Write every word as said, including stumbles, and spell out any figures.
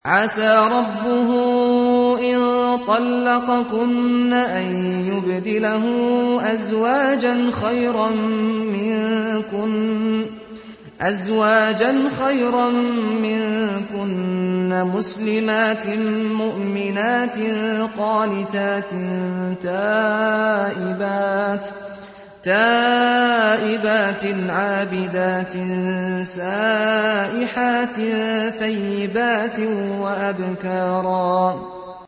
عسى ربه إن طلقكن أن يبدله أزواجا خيرا منكن أزواجا خيرا منكن مسلمات مؤمنات قانتات تائبات تائبات عابدات سائحات ثيبات وأبكارا